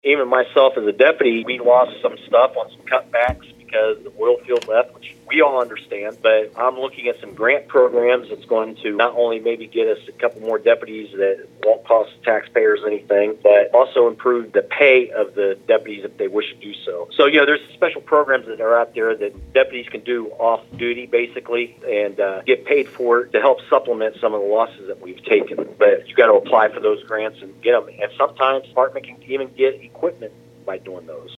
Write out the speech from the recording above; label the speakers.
Speaker 1: Even myself as a deputy, we lost some stuff on some cutbacks because the oil field left, which we all understand. But I'm looking at some grant programs that's going to not only maybe get us a couple more deputies that won't cost taxpayers anything, but also improve the pay of the deputies if they wish to do so. So, there's special programs that are out there that deputies can do off duty, basically, and get paid for it to help supplement some of the losses that we've taken. But you got to apply for those grants and get them. And sometimes department can even get equipment by doing those.